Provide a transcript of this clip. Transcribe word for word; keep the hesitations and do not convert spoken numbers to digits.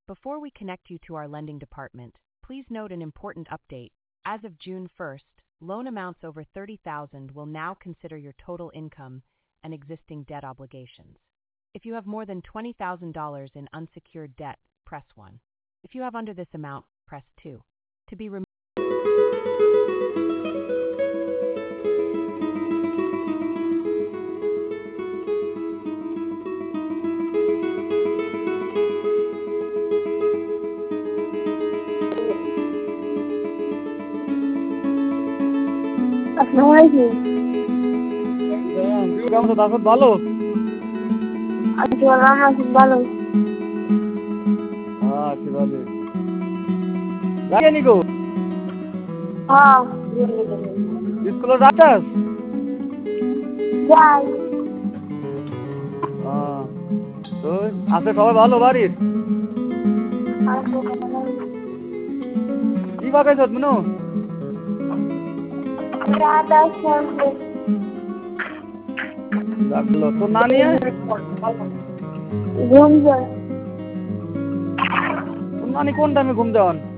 Before we connect you to our lending department, please note an important update. As of June first, loan amounts over thirty thousand dollars will now consider your total income and existing debt obligations. If you have more than twenty thousand dollars in unsecured debt, press one. If you have under this amount, press two. To be removed. আসসালামু আলাইকুম। কেমন আছো দাসত? ভালো আছি, ভালো আছি, ভালো। হ্যাঁ আছি ভালো। যাই নি গো হ্যাঁ স্কুলে যাচ্ছাস? যাই। হ্যাঁ তো আছে সবাই ভালো বাড়ির? কি বাগাইছ মিনু? রাধা সঙ্গে লাগলো তোর নানি ঘুম যায়। তোর নানি কোন টাইমে ঘুম যাওয়ান?